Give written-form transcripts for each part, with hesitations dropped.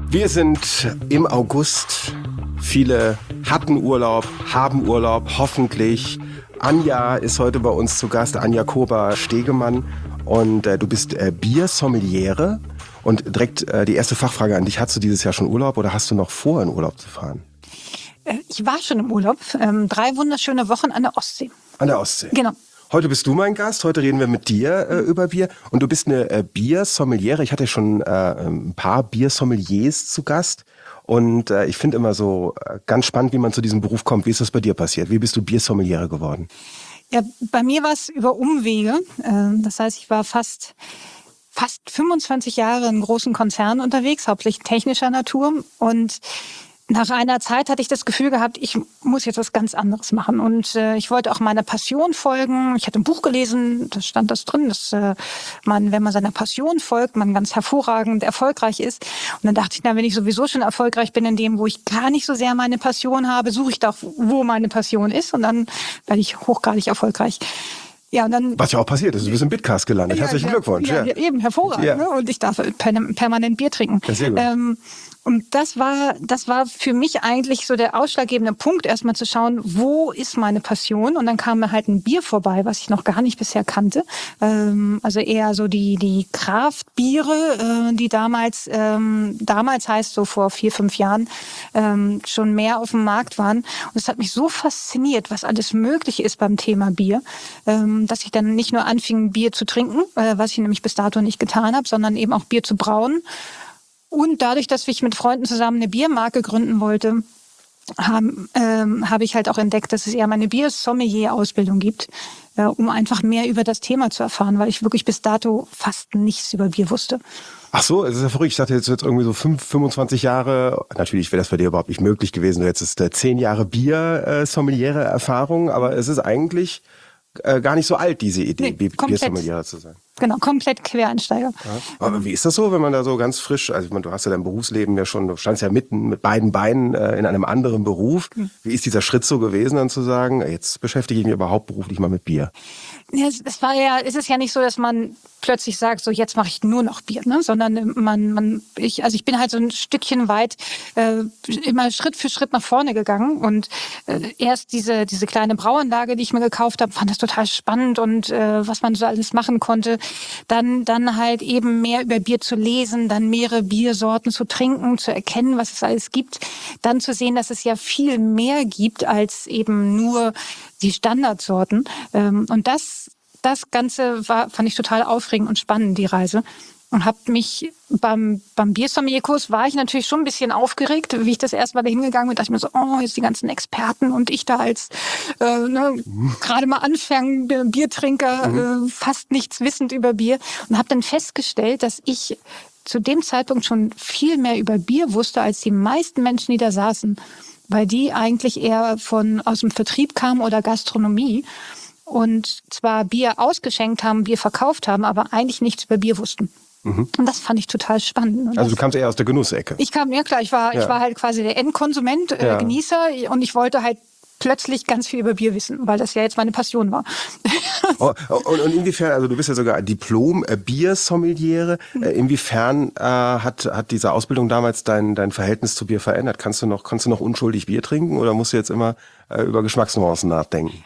Wir sind im August. Viele hatten Urlaub, haben Urlaub, hoffentlich. Anja ist heute bei uns zu Gast, Anja Kober-Stegemann. Und du bist Biersommeliere. Und direkt die erste Fachfrage an dich. Hattest du dieses Jahr schon Urlaub oder hast du noch vor, in Urlaub zu fahren? Ich war schon im Urlaub. 3 wunderschöne Wochen an der Ostsee. An der Ostsee? Genau. Heute bist du mein Gast, heute reden wir mit dir über Bier. Und du bist eine Biersommeliere. Ich hatte schon ein paar Biersommeliers zu Gast. Und ich finde immer so ganz spannend, wie man zu diesem Beruf kommt. Wie ist das bei dir passiert? Wie bist du Biersommeliere geworden? Ja, bei mir war es über Umwege. Das heißt, ich war fast 25 Jahre in großen Konzernen unterwegs, hauptsächlich technischer Natur. Und nach einer Zeit hatte ich das Gefühl gehabt, ich muss jetzt was ganz anderes machen. Und ich wollte auch meiner Passion folgen. Ich hatte ein Buch gelesen, da stand das drin, dass man, wenn man seiner Passion folgt, man ganz hervorragend erfolgreich ist. Und dann dachte ich, na, wenn ich sowieso schon erfolgreich bin in dem, wo ich gar nicht so sehr meine Passion habe, suche ich doch, wo meine Passion ist. Und dann werde ich hochgradig erfolgreich. Ja, und dann, was ja auch passiert ist, du bist im Bitcast gelandet. Ja, Herzlichen Glückwunsch. Ja, eben, hervorragend. Ja. Ne? Und ich darf permanent Bier trinken. Ja, sehr gut. Und das war für mich eigentlich so der ausschlaggebende Punkt, erstmal zu schauen, wo ist meine Passion? Und dann kam mir halt ein Bier vorbei, was ich noch gar nicht bisher kannte. Also eher so die Craft-Biere, die damals heißt so vor 4, 5 Jahren, schon mehr auf dem Markt waren. Und es hat mich so fasziniert, was alles möglich ist beim Thema Bier, dass ich dann nicht nur anfing, Bier zu trinken, was ich nämlich bis dato nicht getan habe, sondern eben auch Bier zu brauen. Und dadurch, dass ich mit Freunden zusammen eine Biermarke gründen wollte, habe ich halt auch entdeckt, dass es eher eine Biersommelier-Ausbildung gibt, um einfach mehr über das Thema zu erfahren, weil ich wirklich bis dato fast nichts über Bier wusste. Ach so, es ist ja verrückt. Ich dachte jetzt irgendwie so 25 Jahre. Natürlich wäre das bei dir überhaupt nicht möglich gewesen. Du hättest 10 Jahre Bier-Sommeliere Erfahrung, aber es ist eigentlich gar nicht so alt, diese Idee, Biersommeliere zu sein. Genau, komplett Quereinsteiger. Ja. Aber wie ist das so, wenn man da so ganz frisch, also ich meine, du hast ja dein Berufsleben ja schon, du standst ja mitten mit beiden Beinen in einem anderen Beruf. Wie ist dieser Schritt so gewesen, dann zu sagen, jetzt beschäftige ich mich überhaupt beruflich mal mit Bier? Ja, es ist ja nicht so, dass man plötzlich sagt, so jetzt mache ich nur noch Bier, ne? Sondern ich bin halt so ein Stückchen weit immer Schritt für Schritt nach vorne gegangen und erst diese kleine Brauanlage, die ich mir gekauft habe, fand das total spannend und was man so alles machen konnte. Dann halt eben mehr über Bier zu lesen, dann mehrere Biersorten zu trinken, zu erkennen, was es alles gibt, dann zu sehen, dass es ja viel mehr gibt als eben nur die Standardsorten. Und das Ganze fand ich total aufregend und spannend, die Reise. Und habe mich beim Biersommelier-Kurs war ich natürlich schon ein bisschen aufgeregt, wie ich das erst mal da hingegangen bin. Dachte ich mir so, oh, jetzt die ganzen Experten und ich da als gerade mal anfängender Biertrinker, fast nichts wissend über Bier. Und habe dann festgestellt, dass ich zu dem Zeitpunkt schon viel mehr über Bier wusste, als die meisten Menschen, die da saßen. Weil die eigentlich eher aus dem Vertrieb kamen oder Gastronomie und zwar Bier ausgeschenkt haben, Bier verkauft haben, aber eigentlich nichts über Bier wussten. Und das fand ich total spannend. Und also du kamst eher aus der Genussecke? Ich war halt quasi der Endkonsument, Genießer, und ich wollte halt plötzlich ganz viel über Bier wissen, weil das ja jetzt meine Passion war. Und inwiefern, also du bist ja sogar Diplom-Biersommeliere, inwiefern hat diese Ausbildung damals dein Verhältnis zu Bier verändert? Kannst du noch unschuldig Bier trinken oder musst du jetzt immer über Geschmacksnuancen nachdenken?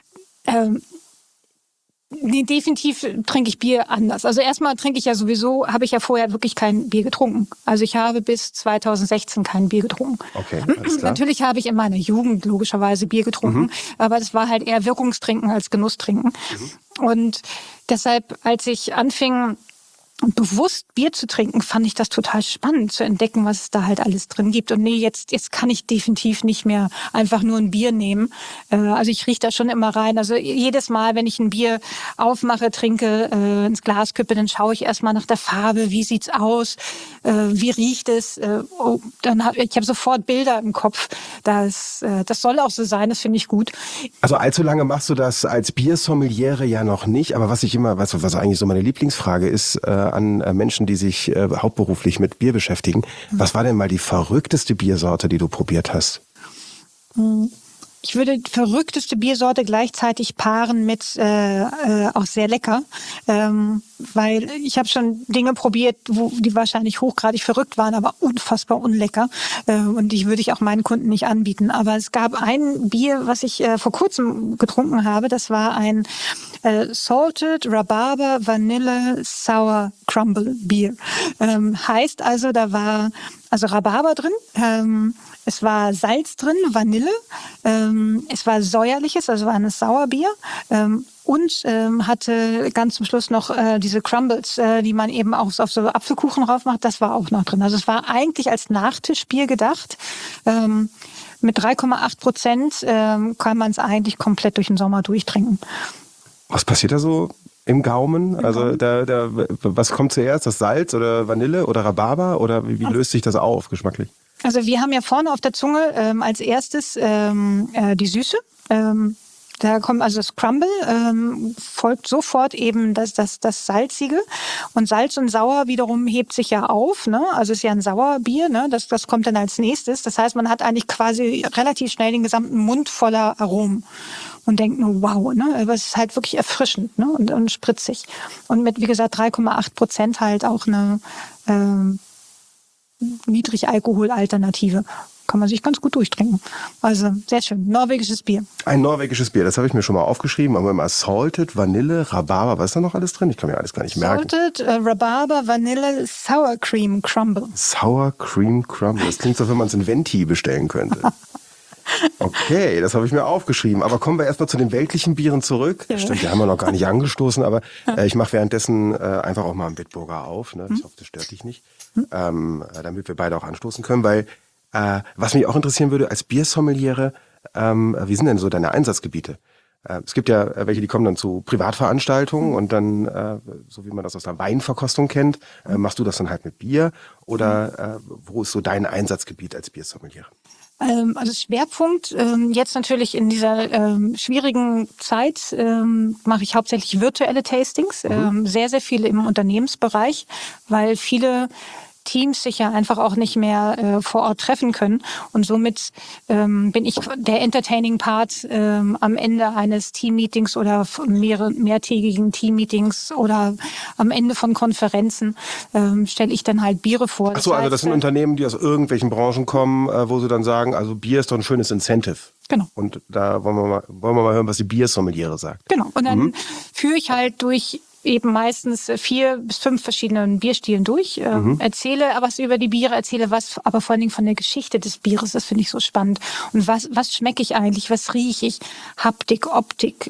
Nee, definitiv trinke ich Bier anders. Also erstmal habe ich ja vorher wirklich kein Bier getrunken. Also ich habe bis 2016 kein Bier getrunken. Okay, alles klar. Natürlich habe ich in meiner Jugend logischerweise Bier getrunken, aber das war halt eher Wirkungstrinken als Genusstrinken. Und deshalb, als ich anfing, bewusst Bier zu trinken, fand ich das total spannend zu entdecken, was es da halt alles drin gibt. Und nee, jetzt kann ich definitiv nicht mehr einfach nur ein Bier nehmen. Also ich rieche da schon immer rein. Also jedes Mal, wenn ich ein Bier aufmache, trinke, ins Glas kippe, dann schaue ich erstmal nach der Farbe, wie sieht's aus, wie riecht es. Ich habe sofort Bilder im Kopf. Das soll auch so sein, das finde ich gut. Also allzu lange machst du das als Biersommeliere ja noch nicht, aber was eigentlich so meine Lieblingsfrage ist, an Menschen, die sich hauptberuflich mit Bier beschäftigen. Was war denn mal die verrückteste Biersorte, die du probiert hast? Ich würde verrückteste Biersorte gleichzeitig paaren mit auch sehr lecker, weil ich habe schon Dinge probiert, die wahrscheinlich hochgradig verrückt waren, aber unfassbar unlecker, und die würde ich auch meinen Kunden nicht anbieten. Aber es gab ein Bier, was ich vor kurzem getrunken habe, das war ein Salted Rhabarber Vanille Sour Crumble Bier. Heißt also, da war also Rhabarber drin, es war Salz drin, Vanille, es war säuerliches, also war ein Sauerbier, und hatte ganz zum Schluss noch diese Crumbles, die man eben auch auf so Apfelkuchen drauf macht, das war auch noch drin. Also es war eigentlich als Nachtischbier gedacht. Mit 3,8% kann man es eigentlich komplett durch den Sommer durchtrinken. Was passiert da so im Gaumen? Also was kommt zuerst? Das Salz oder Vanille oder Rhabarber? Oder wie löst sich das auf geschmacklich? Also wir haben ja vorne auf der Zunge als erstes die Süße. Da kommt also das Crumble, folgt sofort eben das Salzige. Und Salz und Sauer wiederum hebt sich ja auf, ne? Also es ist ja ein Sauerbier, ne? Das kommt dann als nächstes. Das heißt, man hat eigentlich quasi relativ schnell den gesamten Mund voller Aromen und denkt nur, wow, ne? Aber es ist halt wirklich erfrischend, ne? Und spritzig. Und mit, wie gesagt, 3,8% halt auch eine Niedrigalkohol-Alternative. Kann man sich ganz gut durchtrinken. Also sehr schön. Norwegisches Bier. Ein norwegisches Bier, das habe ich mir schon mal aufgeschrieben. Aber immer Salted, Vanille, Rhabarber, was ist da noch alles drin? Ich kann mir alles gar nicht merken. Salted, Rhabarber, Vanille, Sour Cream Crumble. Sour Cream Crumble. Das klingt so, wenn man es in Venti bestellen könnte. Okay, das habe ich mir aufgeschrieben. Aber kommen wir erstmal zu den weltlichen Bieren zurück. Ja. Stimmt, die haben wir noch gar nicht angestoßen, aber ich mache währenddessen einfach auch mal einen Bitburger auf. Ne? Ich hoffe, das stört dich nicht. Damit wir beide auch anstoßen können, weil was mich auch interessieren würde, als Biersommeliere, wie sind denn so deine Einsatzgebiete? Es gibt ja welche, die kommen dann zu Privatveranstaltungen und dann, so wie man das aus der Weinverkostung kennt, machst du das dann halt mit Bier? Oder wo ist so dein Einsatzgebiet als Biersommeliere? Also Schwerpunkt jetzt natürlich in dieser schwierigen Zeit mache ich hauptsächlich virtuelle Tastings, sehr, sehr viele im Unternehmensbereich, weil viele Teams sich ja einfach auch nicht mehr vor Ort treffen können. Und somit bin ich der entertaining Part am Ende eines Teammeetings oder mehrtägigen Teammeetings oder am Ende von Konferenzen stelle ich dann halt Biere vor. Ach so, also das sind Unternehmen, die aus irgendwelchen Branchen kommen, wo sie dann sagen, also Bier ist doch ein schönes Incentive. Genau. Und da wollen wir mal hören, was die Biersommeliere sagt. Genau. Und dann führe ich halt durch eben meistens 4 bis 5 verschiedenen Bierstilen durch, erzähle was über die Biere, erzähle was, aber vor allen Dingen von der Geschichte des Bieres, das finde ich so spannend. Und was schmecke ich eigentlich, was rieche ich, Haptik, Optik,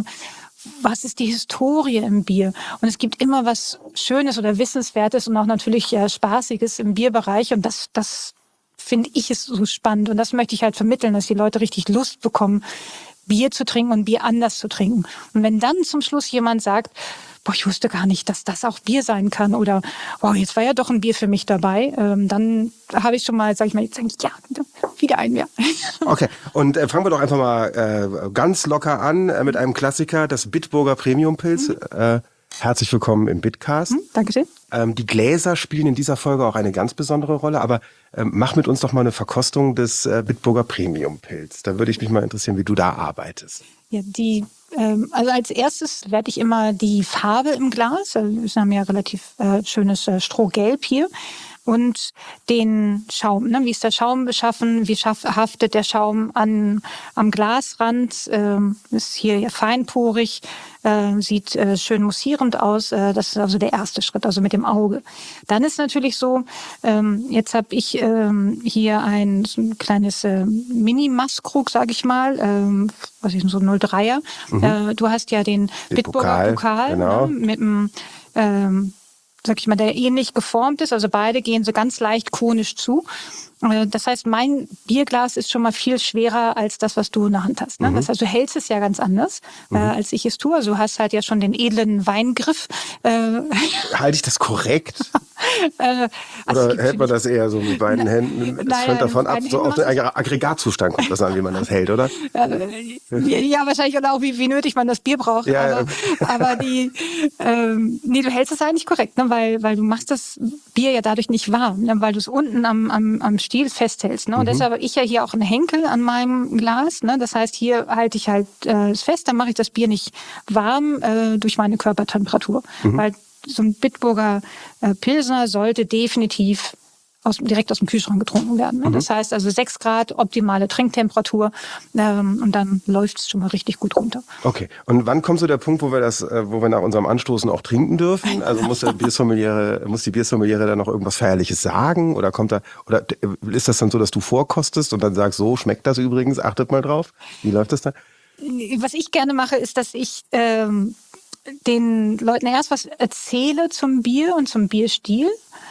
was ist die Historie im Bier? Und es gibt immer was Schönes oder Wissenswertes und auch natürlich Spaßiges im Bierbereich und das finde ich ist so spannend und das möchte ich halt vermitteln, dass die Leute richtig Lust bekommen, Bier zu trinken und Bier anders zu trinken. Und wenn dann zum Schluss jemand sagt, boah, ich wusste gar nicht, dass das auch Bier sein kann oder wow, jetzt war ja doch ein Bier für mich dabei, dann habe ich schon mal, sage ich mal, jetzt denke ich, ja, wieder ein Bier. Okay, und fangen wir doch einfach mal ganz locker an mit einem Klassiker, das Bitburger Premium Pils. Herzlich willkommen im Bitcast. Dankeschön. Die Gläser spielen in dieser Folge auch eine ganz besondere Rolle, aber mach mit uns doch mal eine Verkostung des Bitburger Premium Pils. Da würde ich mich mal interessieren, wie du da arbeitest. Ja, also als erstes werde ich immer die Farbe im Glas, also wir haben ja relativ schönes Strohgelb hier, und den Schaum. Ne? Wie ist der Schaum beschaffen? Wie haftet der Schaum am Glasrand? Ist hier ja feinporig, sieht schön mussierend aus. Das ist also der erste Schritt, also mit dem Auge. Dann ist natürlich so, jetzt habe ich hier so ein kleines Mini-Maßkrug, sage ich mal, was ist so ein 03er. Du hast ja den Bitburger Pokal, genau. Ne, mit einem sag ich mal, der ähnlich geformt ist. Also beide gehen so ganz leicht konisch zu. Das heißt, mein Bierglas ist schon mal viel schwerer als das, was du in der Hand hast. Ne? Das heißt, du hältst es ja ganz anders, als ich es tue. Also du hast halt ja schon den edlen Weingriff. Halte ich das korrekt? Oder hält man das eher so mit beiden Händen? Es hängt davon ab, so auf den Aggregatzustand kommt das an, wie man das hält, oder? Ja, wahrscheinlich oder auch wie nötig man das Bier braucht. Ja, aber nee, du hältst es eigentlich korrekt, ne? weil du machst das Bier ja dadurch nicht warm, ne? Weil du es unten am Stiel festhältst. Ne? Und deshalb habe ich ja hier auch einen Henkel an meinem Glas. Ne? Das heißt, hier halte ich halt es fest, dann mache ich das Bier nicht warm durch meine Körpertemperatur. Weil so ein Bitburger Pilsner sollte definitiv direkt aus dem Kühlschrank getrunken werden. Ne? Das heißt also 6 Grad, optimale Trinktemperatur und dann läuft es schon mal richtig gut runter. Okay. Und wann kommt so der Punkt, wo wir nach unserem Anstoßen auch trinken dürfen? Also muss die Biersommeliere da noch irgendwas Feierliches sagen? Oder ist das dann so, dass du vorkostest und dann sagst, so schmeckt das übrigens, achtet mal drauf? Wie läuft das dann? Was ich gerne mache, ist, dass ich den Leuten erst was erzähle zum Bier und zum Bierstil.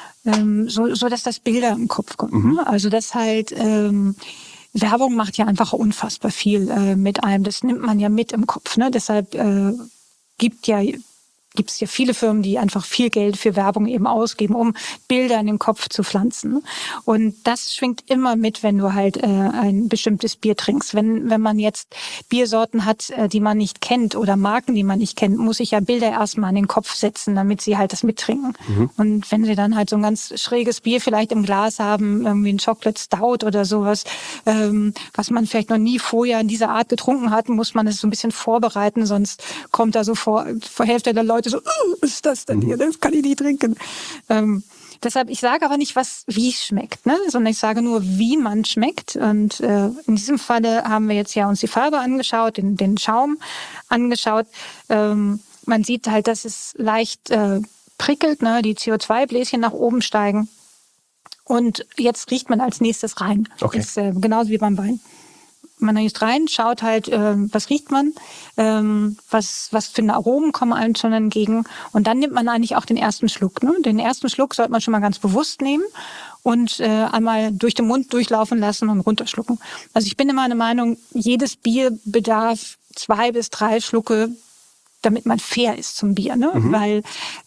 So dass das Bilder im Kopf kommen. Also das halt Werbung macht ja einfach unfassbar viel mit einem. Das nimmt man ja mit im Kopf. Ne? Deshalb gibt es ja viele Firmen, die einfach viel Geld für Werbung eben ausgeben, um Bilder in den Kopf zu pflanzen. Und das schwingt immer mit, wenn du halt ein bestimmtes Bier trinkst. Wenn man jetzt Biersorten hat, die man nicht kennt oder Marken, die man nicht kennt, muss ich ja Bilder erstmal in den Kopf setzen, damit sie halt das mittrinken. Und wenn sie dann halt so ein ganz schräges Bier vielleicht im Glas haben, irgendwie ein Chocolate Stout oder sowas, was man vielleicht noch nie vorher in dieser Art getrunken hat, muss man es so ein bisschen vorbereiten, sonst kommt da so vor Hälfte der Leute so, was ist das denn hier? Das kann ich nicht trinken. Deshalb, ich sage aber nicht, wie es schmeckt, ne? Sondern ich sage nur, wie man schmeckt. Und in diesem Falle haben wir jetzt ja uns die Farbe angeschaut, den Schaum angeschaut. Man sieht halt, dass es leicht prickelt, ne? Die CO2-Bläschen nach oben steigen. Und jetzt riecht man als nächstes rein. Okay. Das ist genauso wie beim Wein. Man riecht rein, schaut halt, was riecht man, was für eine Aromen kommen einem schon entgegen. Und dann nimmt man eigentlich auch den ersten Schluck. Ne? Den ersten Schluck sollte man schon mal ganz bewusst nehmen und einmal durch den Mund durchlaufen lassen und runterschlucken. Also ich bin immer der Meinung, jedes Bier bedarf 2 bis 3 Schlucke, damit man fair ist zum Bier. Ne? Weil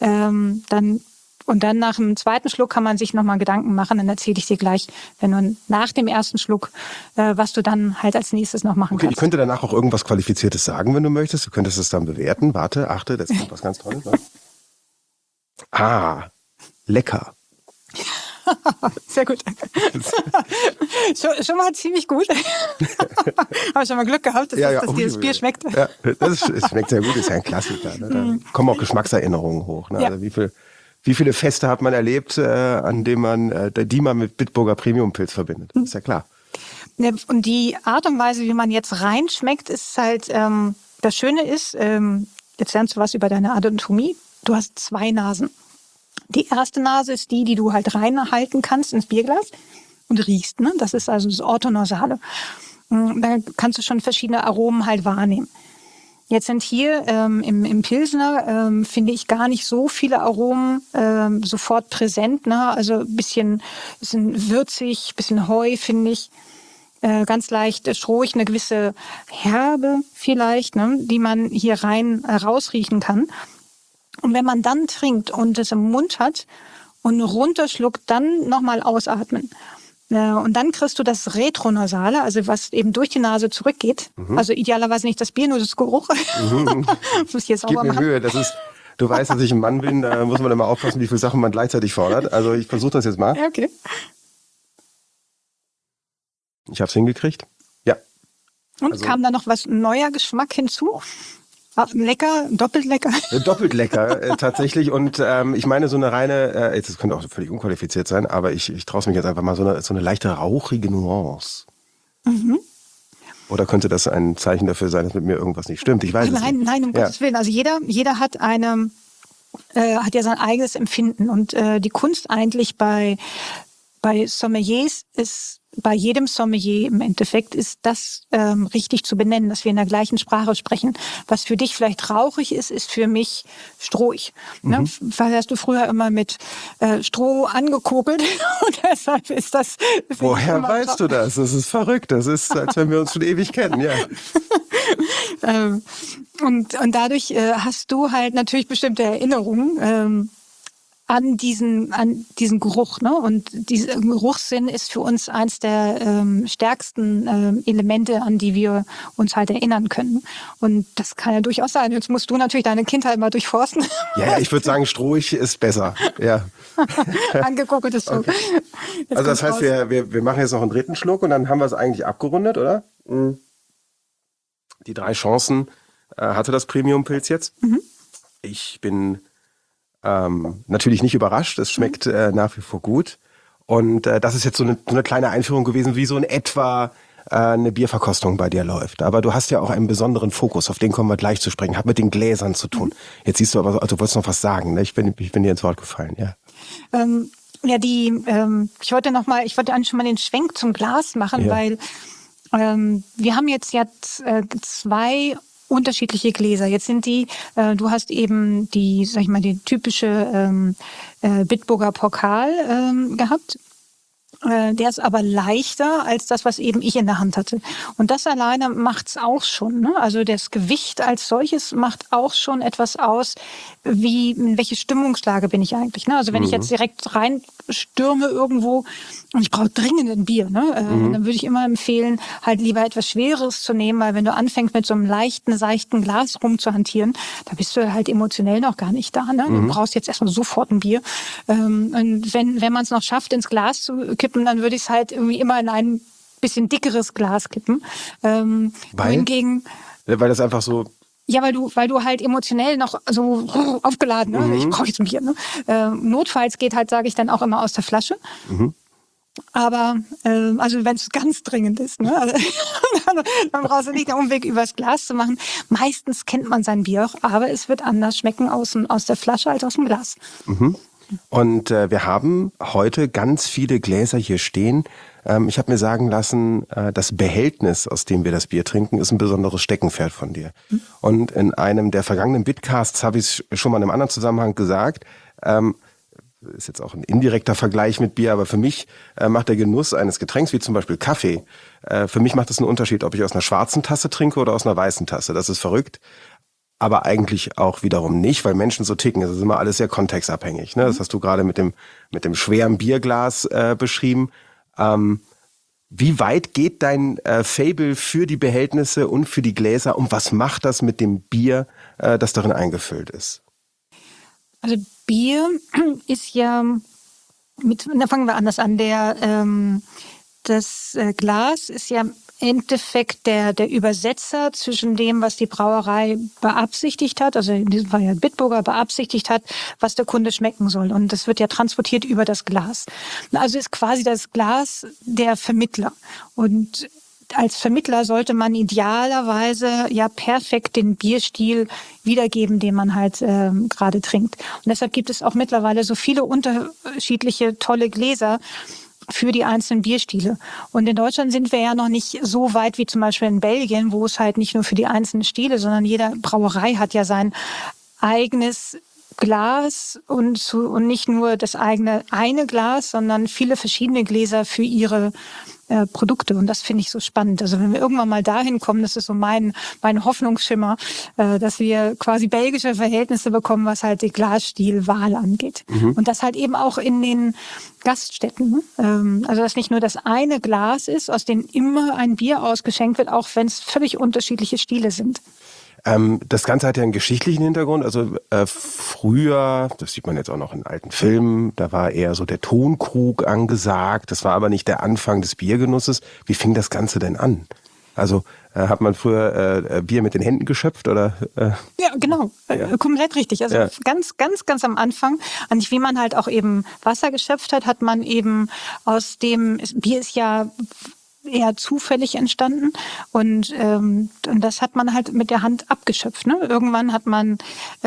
dann nach dem zweiten Schluck kann man sich nochmal Gedanken machen. Dann erzähle ich dir gleich, wenn du nach dem ersten Schluck, was du dann halt als nächstes noch machen kannst. Ich könnte danach auch irgendwas Qualifiziertes sagen, wenn du möchtest. Du könntest es dann bewerten. Warte, achte, das kommt was ganz Tolles. Ne? Lecker. Sehr gut. schon mal ziemlich gut. Habe schon mal Glück gehabt, dass dir das Bier schmeckt. Ja, es schmeckt sehr gut, ist ja ein Klassiker. Ne? Da kommen auch Geschmackserinnerungen hoch. Ne? Ja. Also wie viele Feste hat man erlebt, an denen die man mit Bitburger Premium-Pilz verbindet? Ist ja klar. Und die Art und Weise, wie man jetzt reinschmeckt, ist halt, das Schöne ist, jetzt lernst du was über deine Anatomie. Du hast 2 Nasen. Die erste Nase ist die du halt reinhalten kannst ins Bierglas und riechst. Ne? Das ist also das Orthonarsale. Da kannst du schon verschiedene Aromen halt wahrnehmen. Jetzt sind hier im Pilsner, finde ich, gar nicht so viele Aromen sofort präsent. Ne? Also ein bisschen würzig, ein bisschen Heu, finde ich. Ganz leicht strohig, eine gewisse Herbe vielleicht, ne? Die man hier rausriechen kann. Und wenn man dann trinkt und es im Mund hat und runterschluckt, dann nochmal ausatmen. Und dann kriegst du das Retronasale, also was eben durch die Nase zurückgeht. Also idealerweise nicht das Bier, nur das Geruch. Muss ich jetzt sauber machen. Gib mir Mühe, du weißt, dass ich ein Mann bin, da muss man immer aufpassen, wie viele Sachen man gleichzeitig fordert. Also ich versuche das jetzt mal. Ja, okay. Ich habe es hingekriegt. Ja. Und kam da noch was neuer Geschmack hinzu? Lecker, doppelt lecker. Doppelt lecker, tatsächlich. Und ich meine, so eine reine, das könnte auch völlig unqualifiziert sein, aber ich traue es mich jetzt einfach mal, so eine leichte rauchige Nuance. Oder könnte das ein Zeichen dafür sein, dass mit mir irgendwas nicht stimmt? Ich weiß es nicht. Nein, um Gottes Willen. Also jeder hat hat ja sein eigenes Empfinden. Und die Kunst eigentlich bei Sommeliers ist, bei jedem Sommelier im Endeffekt ist das richtig zu benennen, dass wir in der gleichen Sprache sprechen. Was für dich vielleicht rauchig ist, ist für mich strohig. Ne? Weil hast du früher immer mit Stroh angekokelt und deshalb ist das... Woher weißt du das? Das ist verrückt. Das ist, als wenn wir uns schon ewig kennen, ja. Und dadurch hast du halt natürlich bestimmte Erinnerungen an diesen Geruch, ne? Und dieser Geruchssinn ist für uns eins der stärksten Elemente, an die wir uns halt erinnern können. Und das kann ja durchaus sein. Jetzt musst du natürlich deine Kindheit mal durchforsten. Ja, ich würde sagen, strohig ist besser. Ja. Angeguckt ist so. Okay. Also das heißt, wir machen jetzt noch einen dritten Schluck und dann haben wir es eigentlich abgerundet, oder? Die 3 Chancen hatte das Premium-Pilz jetzt. Ich bin natürlich nicht überrascht. Es schmeckt nach wie vor gut. Und das ist jetzt so eine kleine Einführung gewesen, wie so in etwa eine Bierverkostung bei dir läuft. Aber du hast ja auch einen besonderen Fokus, auf den kommen wir gleich zu sprechen. Hat mit den Gläsern zu tun. Jetzt siehst du aber, also du wolltest noch was sagen. Ne? Ich bin dir ins Wort gefallen, ja. Ich wollte eigentlich schon mal den Schwenk zum Glas machen, weil wir haben jetzt 2 unterschiedliche Gläser. Jetzt sind du hast eben die typische Bitburger Pokal gehabt. Der ist aber leichter als das, was eben ich in der Hand hatte. Und das alleine macht's auch schon. Ne? Also das Gewicht als solches macht auch schon etwas aus, in welche Stimmungslage bin ich eigentlich. Ne? Also wenn ich jetzt direkt reinstürme irgendwo und ich brauche dringend ein Bier, ne? Dann würde ich immer empfehlen, halt lieber etwas Schweres zu nehmen, weil wenn du anfängst mit so einem leichten, seichten Glas rumzuhantieren, da bist du halt emotionell noch gar nicht da. Ne? Du brauchst jetzt erstmal sofort ein Bier. Und wenn man es noch schafft, ins Glas zu kippen, dann würde ich es halt irgendwie immer in ein bisschen dickeres Glas kippen. Hingegen, weil das einfach so... Ja, weil du halt emotionell noch so aufgeladen, ne? Ich brauche jetzt ein Bier. Ne? Notfalls geht halt, sage ich dann auch immer aus der Flasche. Aber also wenn es ganz dringend ist, ne? Also, dann brauchst du nicht den Umweg übers Glas zu machen. Meistens kennt man sein Bier auch, aber es wird anders schmecken aus der Flasche als aus dem Glas. Und wir haben heute ganz viele Gläser hier stehen. Ich habe mir sagen lassen, das Behältnis, aus dem wir das Bier trinken, ist ein besonderes Steckenpferd von dir. Und in einem der vergangenen Bitcasts habe ich es schon mal in einem anderen Zusammenhang gesagt, ist jetzt auch ein indirekter Vergleich mit Bier, aber für mich macht der Genuss eines Getränks, wie zum Beispiel Kaffee, für mich macht es einen Unterschied, ob ich aus einer schwarzen Tasse trinke oder aus einer weißen Tasse. Das ist verrückt. Aber eigentlich auch wiederum nicht, weil Menschen so ticken. Es ist immer alles sehr kontextabhängig. Ne? Das hast du gerade mit dem schweren Bierglas beschrieben. Wie weit geht dein Faible für die Behältnisse und für die Gläser und was macht das mit dem Bier, das darin eingefüllt ist? Also Bier ist ja, da fangen wir anders an, das Glas ist ja im Endeffekt der Übersetzer zwischen dem, was die Brauerei beabsichtigt hat, also in diesem Fall ja Bitburger beabsichtigt hat, was der Kunde schmecken soll. Und das wird ja transportiert über das Glas. Also ist quasi das Glas der Vermittler. Und als Vermittler sollte man idealerweise ja perfekt den Bierstil wiedergeben, den man halt gerade trinkt. Und deshalb gibt es auch mittlerweile so viele unterschiedliche tolle Gläser für die einzelnen Bierstile. Und in Deutschland sind wir ja noch nicht so weit wie zum Beispiel in Belgien, wo es halt nicht nur für die einzelnen Stile, sondern jede Brauerei hat ja sein eigenes Glas und nicht nur das eine Glas, sondern viele verschiedene Gläser für ihre Produkte. Und das finde ich so spannend. Also wenn wir irgendwann mal dahin kommen, das ist so mein Hoffnungsschimmer, dass wir quasi belgische Verhältnisse bekommen, was halt die Glasstilwahl angeht. Und das halt eben auch in den Gaststätten. Also dass nicht nur das eine Glas ist, aus dem immer ein Bier ausgeschenkt wird, auch wenn es völlig unterschiedliche Stile sind. Das Ganze hat ja einen geschichtlichen Hintergrund. Also früher, das sieht man jetzt auch noch in alten Filmen, da war eher so der Tonkrug angesagt. Das war aber nicht der Anfang des Biergenusses. Wie fing das Ganze denn an? Also hat man früher Bier mit den Händen geschöpft oder? Ja, genau. Komplett richtig. Also ganz, ganz, ganz am Anfang, eigentlich wie man halt auch eben Wasser geschöpft hat man eben aus dem, Bier ist ja eher zufällig entstanden und das hat man halt mit der Hand abgeschöpft. Ne? Irgendwann hat man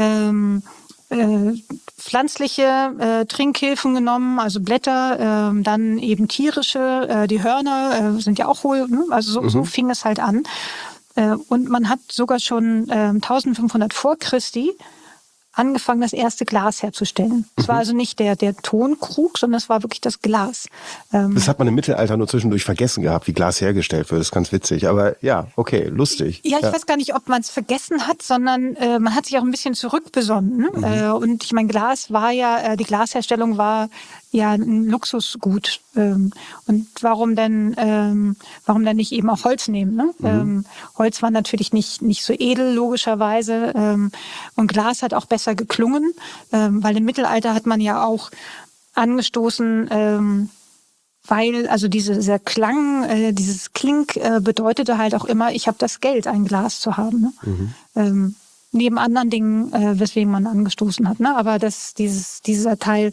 pflanzliche Trinkhilfen genommen, also Blätter, dann eben tierische, die Hörner sind ja auch hohl, ne? Also so fing es halt an. Und man hat sogar schon 1500 vor Christi angefangen, das erste Glas herzustellen. Es war also nicht der Tonkrug, sondern es war wirklich das Glas. Das hat man im Mittelalter nur zwischendurch vergessen gehabt, wie Glas hergestellt wird. Das ist ganz witzig. Aber ja, okay, lustig. Ja, ich weiß gar nicht, ob man es vergessen hat, sondern man hat sich auch ein bisschen zurückbesonnen. Ne? Und ich meine, Glas war ja, die Glasherstellung war ja ein Luxusgut. Und warum denn nicht eben auch Holz nehmen? Ne? Holz war natürlich nicht so edel, logischerweise. Und Glas hat auch besser geklungen, weil im Mittelalter hat man ja auch angestoßen, weil also dieser Klang, dieses Klink bedeutete halt auch immer, ich habe das Geld, ein Glas zu haben. Ne? Neben anderen Dingen, weswegen man angestoßen hat. Ne? Aber dieser Teil,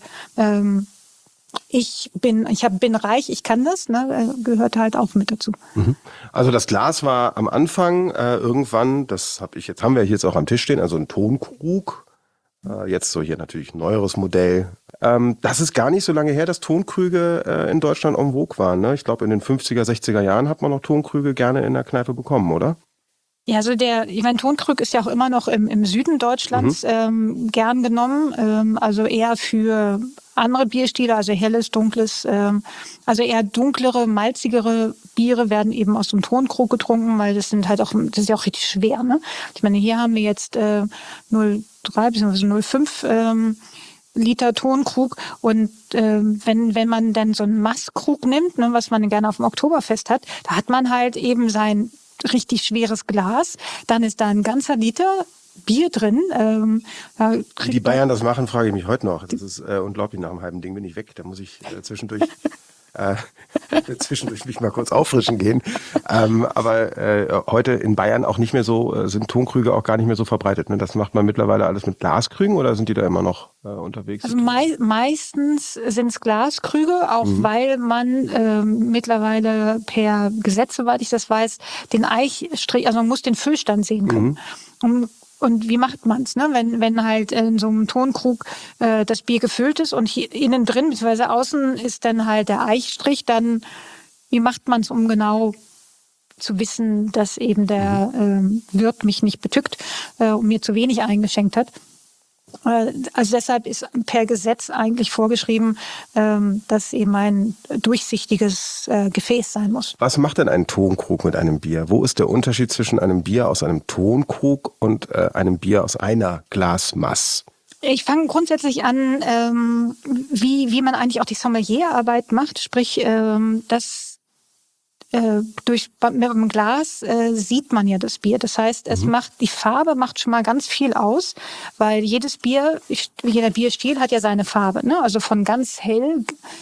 ich bin reich, ich kann das, ne, gehört halt auch mit dazu. Also das Glas war am Anfang irgendwann, haben wir jetzt auch am Tisch stehen, also ein Tonkrug. Jetzt so hier natürlich ein neueres Modell. Das ist gar nicht so lange her, dass Tonkrüge in Deutschland en vogue waren. Ne? Ich glaube, in den 50er, 60er Jahren hat man noch Tonkrüge gerne in der Kneipe bekommen, oder? Ja, also ich meine, Tonkrug ist ja auch immer noch im Süden Deutschlands gern genommen. Also eher für andere Bierstile, also helles, dunkles, also eher dunklere, malzigere Biere werden eben aus dem Tonkrug getrunken, weil das ist ja auch richtig schwer. Ne? Ich meine, hier haben wir jetzt 0,3 bzw. 0,5 Liter Tonkrug und wenn man dann so einen Maßkrug nimmt, ne, was man gerne auf dem Oktoberfest hat, da hat man halt eben sein richtig schweres Glas, dann ist da ein ganzer Liter Bier drin. Wie die Bayern das machen, frage ich mich heute noch. Das ist unglaublich, nach einem halben Ding bin ich weg. Da muss ich zwischendurch mich mal kurz auffrischen gehen. Aber heute in Bayern auch nicht mehr so, sind Tonkrüge auch gar nicht mehr so verbreitet. Ne? Das macht man mittlerweile alles mit Glaskrügen oder sind die da immer noch unterwegs? Also meistens sind es Glaskrüge, auch weil man mittlerweile per Gesetz, soweit ich das weiß, den Eichstrich, also man muss den Füllstand sehen können. Und wie macht man's, ne? Wenn halt in so einem Tonkrug das Bier gefüllt ist und hier innen drin bzw. außen ist dann halt der Eichstrich, dann wie macht man's, um genau zu wissen, dass eben der Wirt mich nicht betückt und mir zu wenig eingeschenkt hat? Also deshalb ist per Gesetz eigentlich vorgeschrieben, dass eben ein durchsichtiges Gefäß sein muss. Was macht denn ein Tonkrug mit einem Bier? Wo ist der Unterschied zwischen einem Bier aus einem Tonkrug und einem Bier aus einer Glasmaß? Ich fange grundsätzlich an, wie man eigentlich auch die Sommelierarbeit macht, sprich, mit dem Glas sieht man ja das Bier. Das heißt, die Farbe macht schon mal ganz viel aus, weil jeder Bierstil hat ja seine Farbe, ne? Also von ganz hell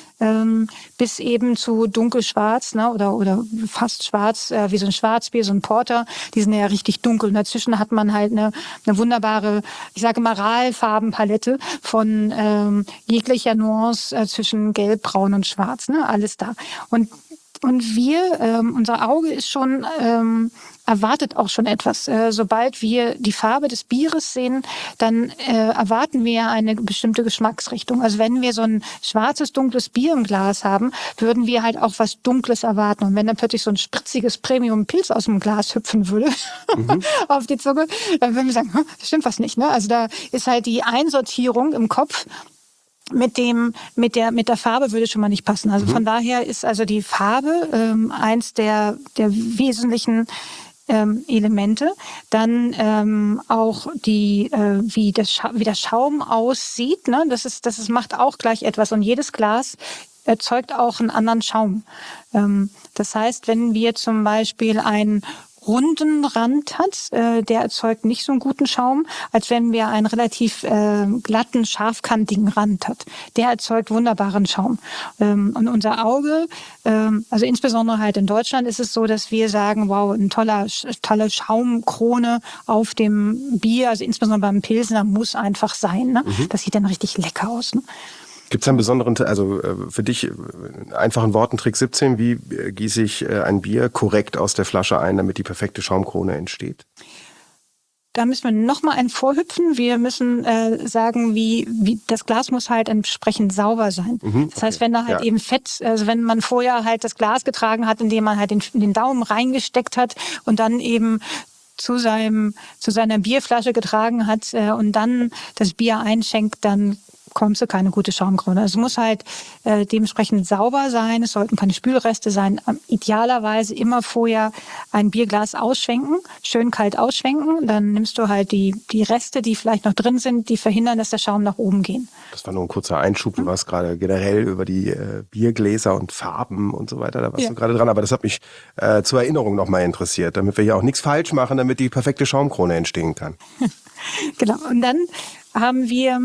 bis eben zu dunkelschwarz, ne? Oder fast schwarz, wie so ein Schwarzbier, so ein Porter. Die sind ja richtig dunkel. Und dazwischen hat man halt eine wunderbare, ich sage mal, Ralfarbenpalette von jeglicher Nuance zwischen Gelb, Braun und Schwarz, ne? Alles da. Und unser Auge ist schon, erwartet auch schon etwas. Sobald wir die Farbe des Bieres sehen, dann erwarten wir eine bestimmte Geschmacksrichtung. Also wenn wir so ein schwarzes, dunkles Bier im Glas haben, würden wir halt auch was Dunkles erwarten. Und wenn dann plötzlich so ein spritziges Premium-Pilz aus dem Glas hüpfen würde auf die Zunge, dann würden wir sagen, das stimmt was nicht. Ne? Also da ist halt die Einsortierung im Kopf mit der Farbe würde schon mal nicht passen. Also von daher ist also die Farbe eins der wesentlichen Elemente. Dann auch wie der Schaum aussieht. Ne? Das macht auch gleich etwas. Und jedes Glas erzeugt auch einen anderen Schaum. Das heißt, wenn wir zum Beispiel einen runden Rand hat, der erzeugt nicht so einen guten Schaum, als wenn wir einen relativ glatten, scharfkantigen Rand hat. Der erzeugt wunderbaren Schaum. Und unser Auge, also insbesondere halt in Deutschland, ist es so, dass wir sagen, wow, eine tolle Schaumkrone auf dem Bier, also insbesondere beim Pilsner, muss einfach sein. Ne? Das sieht dann richtig lecker aus. Ne? Gibt es einen besonderen, also für dich einfachen Worten Trick 17, wie gieße ich ein Bier korrekt aus der Flasche ein, damit die perfekte Schaumkrone entsteht? Da müssen wir noch mal ein vorhüpfen. Wir müssen sagen, wie das Glas muss halt entsprechend sauber sein. Das heißt, wenn da halt eben Fett, also wenn man vorher halt das Glas getragen hat, indem man halt den Daumen reingesteckt hat und dann eben zu seiner Bierflasche getragen hat und dann das Bier einschenkt, dann bekommst du keine gute Schaumkrone. Es muss halt dementsprechend sauber sein, es sollten keine Spülreste sein. Idealerweise immer vorher ein Bierglas ausschwenken, schön kalt ausschwenken. Dann nimmst du halt die Reste, die vielleicht noch drin sind, die verhindern, dass der Schaum nach oben gehen. Das war nur ein kurzer Einschub. Du warst gerade generell über die Biergläser und Farben und so weiter. Da warst du gerade dran. Aber das hat mich zur Erinnerung nochmal interessiert, damit wir hier auch nichts falsch machen, damit die perfekte Schaumkrone entstehen kann. Genau. Und dann haben wir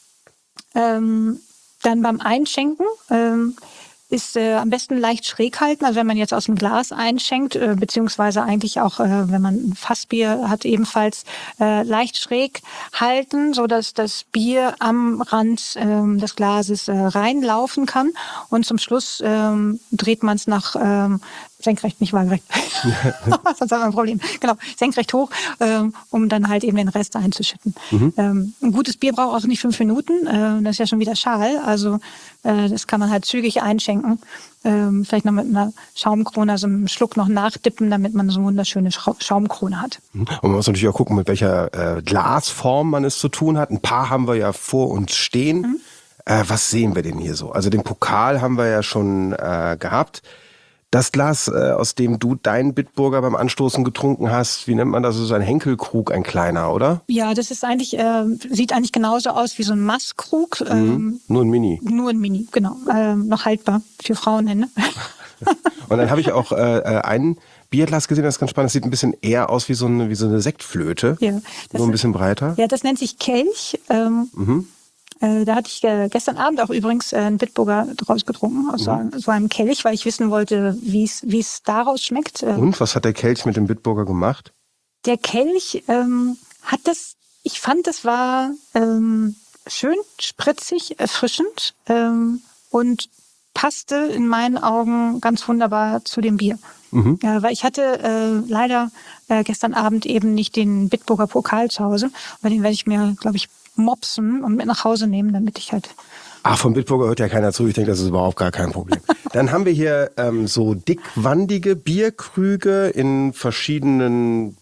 dann beim Einschenken ist am besten leicht schräg halten. Also wenn man jetzt aus dem Glas einschenkt, beziehungsweise eigentlich auch, wenn man ein Fassbier hat, ebenfalls leicht schräg halten, so dass das Bier am Rand des Glases reinlaufen kann. Und zum Schluss dreht man es nach senkrecht, nicht waagerecht. Sonst haben wir ein Problem. Genau, senkrecht hoch, um dann halt eben den Rest einzuschütten. Ein gutes Bier braucht auch nicht 5 Minuten. Das ist ja schon wieder schal. Also das kann man halt zügig einschenken. Vielleicht noch mit einer Schaumkrone, also einem Schluck noch nachdippen, damit man so eine wunderschöne Schaumkrone hat. Und man muss natürlich auch gucken, mit welcher Glasform man es zu tun hat. Ein paar haben wir ja vor uns stehen. Was sehen wir denn hier so? Also den Pokal haben wir ja schon gehabt. Das Glas, aus dem du deinen Bitburger beim Anstoßen getrunken hast, wie nennt man das? Das ist ein Henkelkrug, ein kleiner, oder? Ja, das ist eigentlich, sieht eigentlich genauso aus wie so ein Maßkrug. Nur ein Mini. Nur ein Mini, genau. Noch haltbar für Frauenhände. Und dann habe ich auch ein Bierglas gesehen, das ist ganz spannend. Das sieht ein bisschen eher aus wie so eine Sektflöte. Ja, nur ein bisschen breiter. Ja, das nennt sich Kelch. Da hatte ich gestern Abend auch übrigens einen Bitburger draus getrunken, aus so einem Kelch, weil ich wissen wollte, wie es daraus schmeckt. Und was hat der Kelch mit dem Bitburger gemacht? Der Kelch ich fand, das war schön spritzig, erfrischend und passte in meinen Augen ganz wunderbar zu dem Bier. Ja, weil ich hatte leider gestern Abend eben nicht den Bitburger Pokal zu Hause, aber den werde ich mir, glaube ich, mopsen und mit nach Hause nehmen, damit ich halt... Ach, vom Bitburger hört ja keiner zu. Ich denke, das ist überhaupt gar kein Problem. Dann haben wir hier so dickwandige Bierkrüge in verschiedenen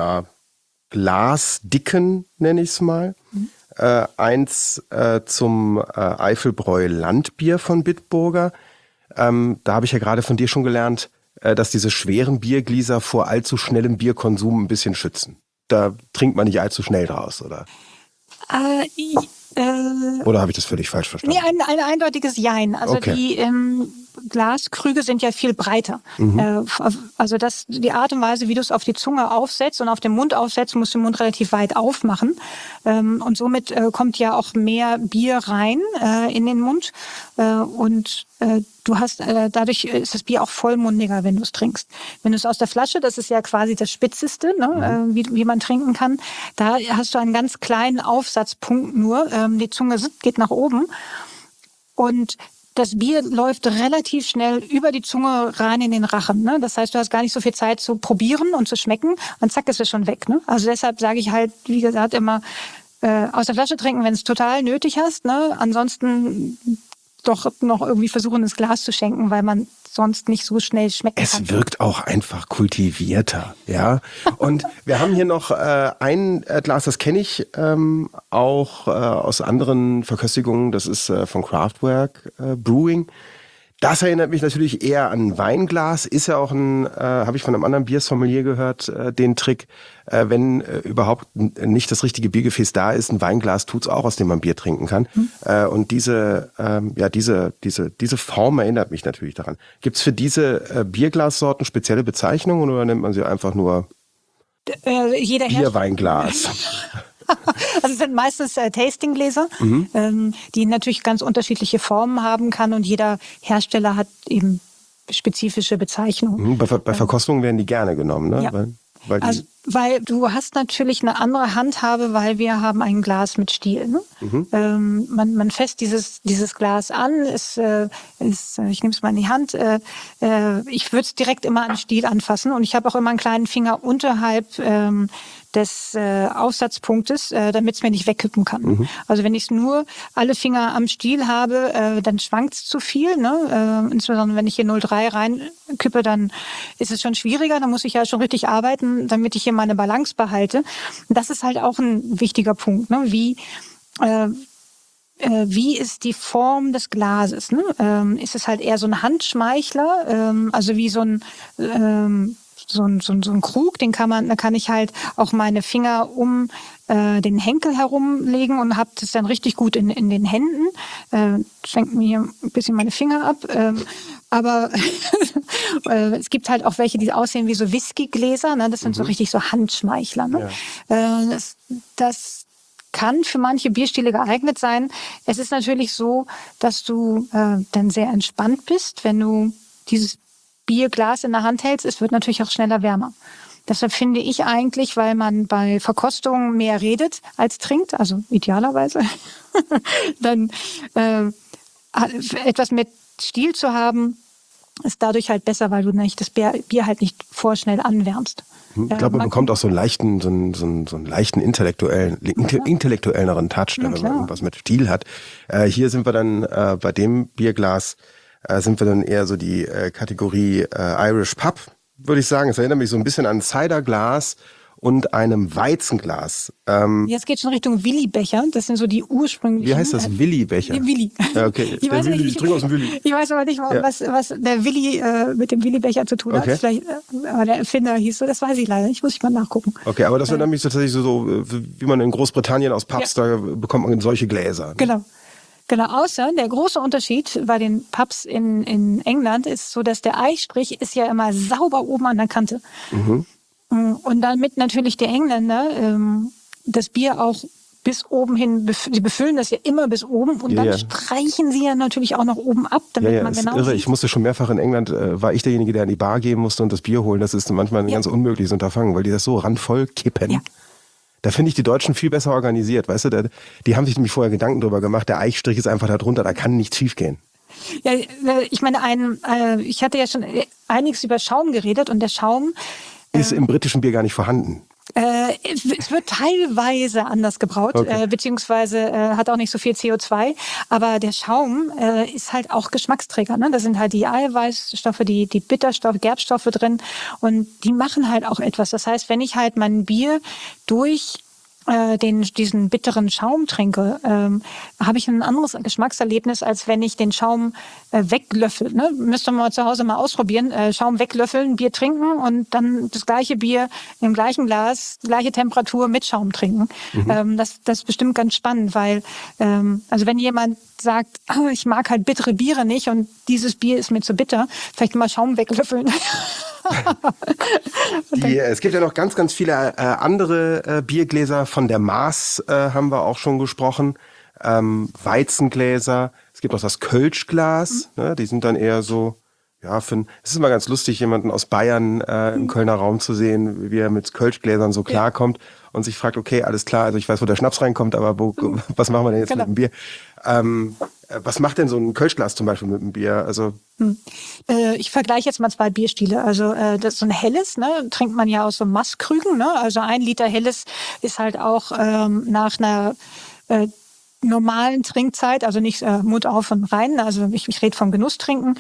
Glasdicken, nenne ich es mal. Eins zum Eifelbräu Landbier von Bitburger. Da habe ich ja gerade von dir schon gelernt, dass diese schweren Biergläser vor allzu schnellem Bierkonsum ein bisschen schützen. Da trinkt man nicht allzu schnell draus, oder? Oder habe ich das völlig falsch verstanden? Nee, ein eindeutiges Jein. Also okay. Die Glaskrüge sind ja viel breiter. Also die Art und Weise, wie du es auf die Zunge aufsetzt und auf den Mund aufsetzt, musst du den Mund relativ weit aufmachen. Und somit kommt ja auch mehr Bier rein in den Mund. Und du hast dadurch ist das Bier auch vollmundiger, wenn du es trinkst. Wenn du es aus der Flasche, das ist ja quasi das Spitzeste, ne, wie man trinken kann, da hast du einen ganz kleinen Aufsatzpunkt nur. Die Zunge geht nach oben und das Bier läuft relativ schnell über die Zunge rein in den Rachen. Ne? Das heißt, du hast gar nicht so viel Zeit zu probieren und zu schmecken und zack ist es schon weg. Ne? Also deshalb sage ich halt, wie gesagt, immer aus der Flasche trinken, wenn es total nötig hast. Ne? Ansonsten doch noch irgendwie versuchen, ins Glas zu schenken, weil man sonst nicht so schnell schmecken kann. Es wirkt auch einfach kultivierter, ja. Und wir haben hier noch ein Glas, das kenne ich auch aus anderen Verköstigungen. Das ist von Kraftwerk Brewing. Das erinnert mich natürlich eher an ein Weinglas. Ist ja auch habe ich von einem anderen Biersommelier gehört, den Trick, wenn überhaupt nicht das richtige Biergefäß da ist, ein Weinglas tut's auch, aus dem man Bier trinken kann. Und diese Form erinnert mich natürlich daran. Gibt's für diese Bierglassorten spezielle Bezeichnungen oder nennt man sie einfach nur Bierweinglas? Also es sind meistens Tastinggläser, die natürlich ganz unterschiedliche Formen haben kann und jeder Hersteller hat eben spezifische Bezeichnungen. Bei Verkostungen werden die gerne genommen, ne? Ja. Weil du hast natürlich eine andere Handhabe, weil wir haben ein Glas mit Stiel. Ne? Man fasst dieses Glas an, ich nehme es mal in die Hand, ich würde es direkt immer an den Stiel anfassen und ich habe auch immer einen kleinen Finger unterhalb des Aufsatzpunktes, damit es mir nicht wegkippen kann. Also wenn ich nur alle Finger am Stiel habe, dann schwankt es zu viel. Ne? Insbesondere wenn ich hier 0,3 reinkippe, dann ist es schon schwieriger. Da muss ich ja schon richtig arbeiten, damit ich hier meine Balance behalte. Und das ist halt auch ein wichtiger Punkt, ne? Wie ist die Form des Glases? Ne? Ist es halt eher so ein Handschmeichler, also wie so ein Krug, da kann ich halt auch meine Finger um den Henkel herumlegen und habe das dann richtig gut in den Händen. Schenkt mir hier ein bisschen meine Finger ab. Aber es gibt halt auch welche, die aussehen wie so Whiskygläser. Ne? Das sind so richtig so Handschmeichler. Ne? Ja. Das kann für manche Bierstile geeignet sein. Es ist natürlich so, dass du dann sehr entspannt bist, wenn du dieses Bierglas in der Hand hältst. Es wird natürlich auch schneller wärmer. Deshalb finde ich eigentlich, weil man bei Verkostungen mehr redet als trinkt, also idealerweise, dann etwas mit Stil zu haben, ist dadurch halt besser, weil du nicht das Bier halt nicht vorschnell anwärmst. Ich glaube, man bekommt auch so einen leichten, so einen leichten intellektuelleren Touch, wenn man irgendwas mit Stil hat. Hier sind wir dann bei dem Bierglas sind wir dann eher so die Kategorie Irish Pub, würde ich sagen. Es erinnert mich so ein bisschen an Ciderglas und einem Weizenglas. Jetzt geht schon Richtung Willi-Becher. Das sind so die ursprünglichen. Wie heißt das? Willi-Becher? Willi. Ja, okay. Ich trinke aus dem Willi. Ich weiß aber nicht, was der Willi mit dem Willi-Becher zu tun hat. Vielleicht, der Erfinder hieß so, das weiß ich leider nicht. Muss ich mal nachgucken. Okay, aber das erinnert mich tatsächlich so, wie man in Großbritannien aus Pubs, da bekommt man solche Gläser. Ne? Genau, außer der große Unterschied bei den Pubs in England ist so, dass der Eichstrich ist ja immer sauber oben an der Kante. Mhm. Und damit natürlich die Engländer das Bier auch bis oben hin, sie befüllen das ja immer bis oben und dann streichen sie ja natürlich auch noch oben ab, damit man genau irre. Ich musste schon mehrfach in England, war ich derjenige, der an die Bar gehen musste und das Bier holen. Das ist manchmal ein ganz unmögliches Unterfangen, weil die das so randvoll kippen. Ja. Da finde ich die Deutschen viel besser organisiert, weißt du? Die haben sich nämlich vorher Gedanken drüber gemacht, der Eichstrich ist einfach da drunter, da kann nichts schief gehen. Ja, ich meine, ich hatte ja schon einiges über Schaum geredet und der Schaum ist im britischen Bier gar nicht vorhanden. Es wird teilweise anders gebraut, beziehungsweise hat auch nicht so viel CO2. Aber der Schaum ist halt auch Geschmacksträger. Ne? Da sind halt die Eiweißstoffe, die Bitterstoffe, Gerbstoffe drin. Und die machen halt auch etwas. Das heißt, wenn ich halt mein Bier durch diesen bitteren Schaum trinke, habe ich ein anderes Geschmackserlebnis, als wenn ich den Schaum weglöffel. Ne? Müsst ihr mal zu Hause mal ausprobieren. Schaum weglöffeln, Bier trinken und dann das gleiche Bier im gleichen Glas, gleiche Temperatur mit Schaum trinken. Mhm. Das ist bestimmt ganz spannend, weil also wenn jemand sagt, ich mag halt bittere Biere nicht und dieses Bier ist mir zu bitter, vielleicht mal Schaum weglöffeln. Es gibt ja noch ganz, ganz viele andere Biergläser. Von der Maß haben wir auch schon gesprochen. Weizengläser. Es gibt auch das Kölschglas. Ne? Die sind dann eher so, es ist immer ganz lustig, jemanden aus Bayern im Kölner Raum zu sehen, wie er mit Kölschgläsern so klarkommt und sich fragt, okay, alles klar, also ich weiß, wo der Schnaps reinkommt, aber was machen wir denn jetzt mit dem Bier? Was macht denn so ein Kölschglas zum Beispiel mit dem Bier? Also ich vergleiche jetzt mal zwei Bierstile. Also das ist so ein helles, ne, trinkt man ja aus so Maßkrügen. Ne? Also 1 Liter helles ist halt auch nach einer normalen Trinkzeit, also nicht Mund auf und rein, also ich rede vom Genusstrinken,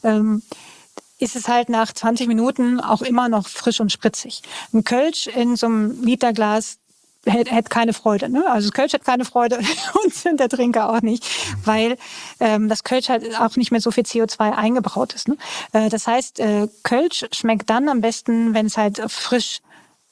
ist es halt nach 20 Minuten auch immer noch frisch und spritzig. Ein Kölsch in so einem Literglas hätte keine Freude. Ne? Also das Kölsch hat keine Freude und der Trinker auch nicht, weil das Kölsch halt auch nicht mehr so viel CO2 eingebraut ist. Ne? Das heißt, Kölsch schmeckt dann am besten, wenn es halt frisch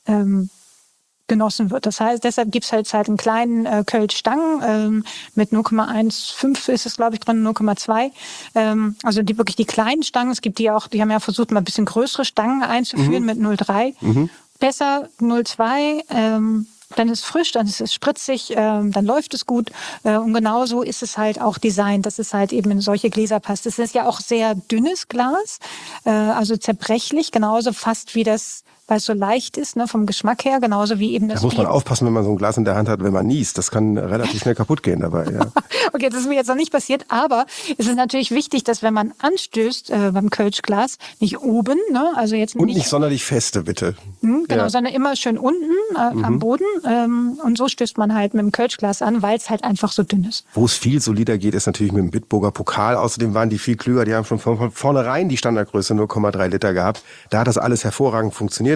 genossen wird. Das heißt, deshalb gibt's halt einen kleinen Kölsch-Stangen mit 0,15 ist es, glaube ich, drin, 0,2. Also wirklich die kleinen Stangen. Es gibt die auch, die haben ja versucht, mal ein bisschen größere Stangen einzuführen mit 0,3. Besser 0,2. Dann ist es frisch, dann ist es spritzig, dann läuft es gut. Und genauso ist es halt auch designt, dass es halt eben in solche Gläser passt. Es ist ja auch sehr dünnes Glas, also zerbrechlich, genauso fast wie das, weil es so leicht ist, ne, vom Geschmack her, genauso wie eben das Bier. Da muss man aufpassen, wenn man so ein Glas in der Hand hat, wenn man niest. Das kann relativ schnell kaputt gehen dabei. Ja. Okay, das ist mir jetzt noch nicht passiert, aber es ist natürlich wichtig, dass wenn man anstößt beim Kölschglas, nicht oben, ne, also jetzt und nicht sonderlich feste, bitte. Genau, sondern immer schön unten am Boden. Und so stößt man halt mit dem Kölschglas an, weil es halt einfach so dünn ist. Wo es viel solider geht, ist natürlich mit dem Bitburger Pokal. Außerdem waren die viel klüger. Die haben schon von vornherein die Standardgröße 0,3 Liter gehabt. Da hat das alles hervorragend funktioniert.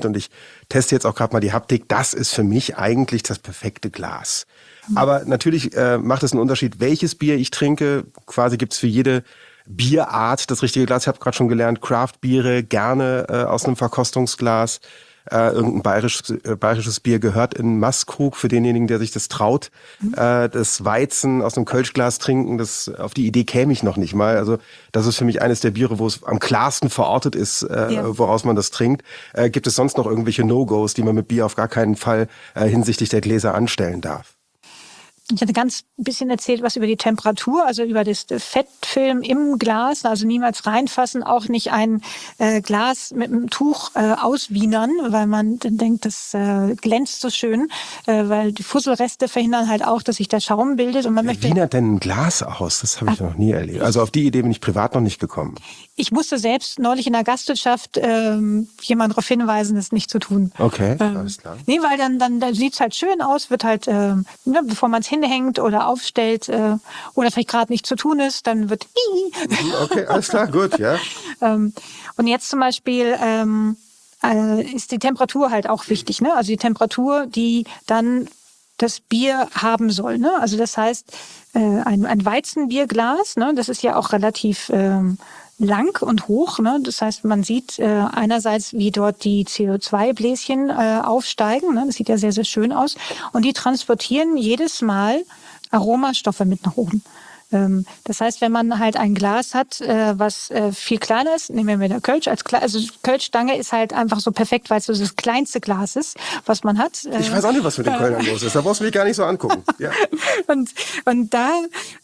funktioniert und ich teste jetzt auch gerade mal die Haptik. Das ist für mich eigentlich das perfekte Glas. Aber natürlich macht es einen Unterschied, welches Bier ich trinke. Quasi gibt's für jede Bierart das richtige Glas. Ich habe gerade schon gelernt, Craft-Biere gerne aus einem Verkostungsglas. Irgendein bayerisches Bier gehört in Maßkrug für denjenigen, der sich das traut. Das Weizen aus einem Kölschglas trinken, auf die Idee käme ich noch nicht mal. Also das ist für mich eines der Biere, wo es am klarsten verortet ist, woraus man das trinkt. Gibt es sonst noch irgendwelche No-Gos, die man mit Bier auf gar keinen Fall hinsichtlich der Gläser anstellen darf? Ich hatte ganz bisschen erzählt, was über die Temperatur, also über das Fettfilm im Glas, also niemals reinfassen, auch nicht ein Glas mit einem Tuch auswienern, weil man dann denkt, das glänzt so schön, weil die Fusselreste verhindern halt auch, dass sich der Schaum bildet. Und man möchte. Wie wienert denn ein Glas aus? Das habe ich noch nie erlebt. Also auf die Idee bin ich privat noch nicht gekommen. Ich musste selbst neulich in der Gastwirtschaft jemanden darauf hinweisen, das nicht zu tun. Okay, alles klar. Nee, weil dann sieht es halt schön aus, wird halt, bevor man es hinhängt oder aufstellt oder vielleicht gerade nicht zu tun ist, dann wird Okay, alles klar, gut, ja. Und jetzt zum Beispiel ist die Temperatur halt auch wichtig, ne? Also die Temperatur, die dann das Bier haben soll, ne? Also das heißt, ein Weizenbierglas, ne? Das ist ja auch relativ lang und hoch, ne? Das heißt, man sieht einerseits, wie dort die CO2-Bläschen aufsteigen, ne? Das sieht ja sehr, sehr schön aus. Und die transportieren jedes Mal Aromastoffe mit nach oben. Das heißt, wenn man halt ein Glas hat, was viel kleiner ist, nehmen wir mal der Kölsch also Kölschstange ist halt einfach so perfekt, weil es so das kleinste Glas ist, was man hat. Ich weiß auch nicht, was mit den Kölnern los ist. Da brauchst du mich gar nicht so angucken. Ja. und da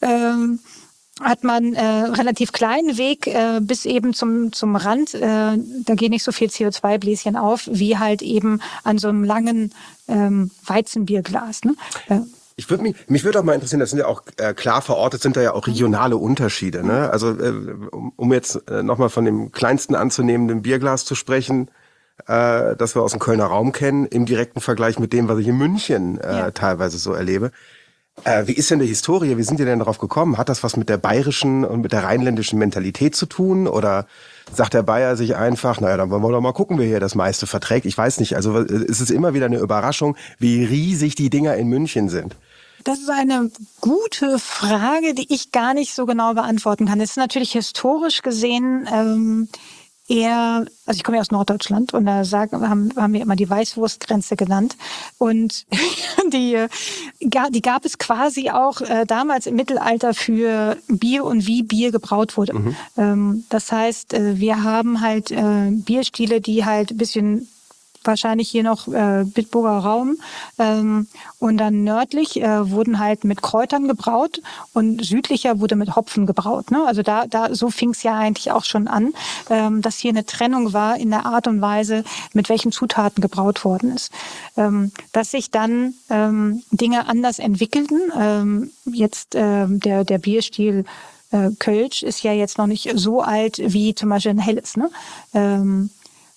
hat man relativ kleinen Weg bis eben zum Rand. Da geht nicht so viel CO2-Bläschen auf, wie halt eben an so einem langen Weizenbierglas. Ne? Mich würde auch mal interessieren, das sind ja auch klar verortet, sind da ja auch regionale Unterschiede. Ne? Also um jetzt nochmal von dem kleinsten anzunehmenden Bierglas zu sprechen, das wir aus dem Kölner Raum kennen, im direkten Vergleich mit dem, was ich in München teilweise so erlebe. Wie ist denn die Historie? Wie sind ihr denn darauf gekommen? Hat das was mit der bayerischen und mit der rheinländischen Mentalität zu tun? Oder sagt der Bayer sich einfach, naja, dann wollen wir doch mal gucken, wer hier das meiste verträgt? Ich weiß nicht. Also ist es immer wieder eine Überraschung, wie riesig die Dinger in München sind? Das ist eine gute Frage, die ich gar nicht so genau beantworten kann. Es ist natürlich historisch gesehen eher, also ich komme ja aus Norddeutschland und da haben wir immer die Weißwurstgrenze genannt und die gab es quasi auch damals im Mittelalter für Bier und wie Bier gebraut wurde. Das heißt, wir haben halt Bierstile, die halt ein bisschen wahrscheinlich hier noch Bitburger Raum und dann nördlich wurden halt mit Kräutern gebraut und südlicher wurde mit Hopfen gebraut. Ne? Also da so fing es ja eigentlich auch schon an, dass hier eine Trennung war in der Art und Weise, mit welchen Zutaten gebraut worden ist. Dass sich dann Dinge anders entwickelten. Jetzt der Bierstil Kölsch ist ja jetzt noch nicht so alt wie zum Beispiel ein Helles. Ne?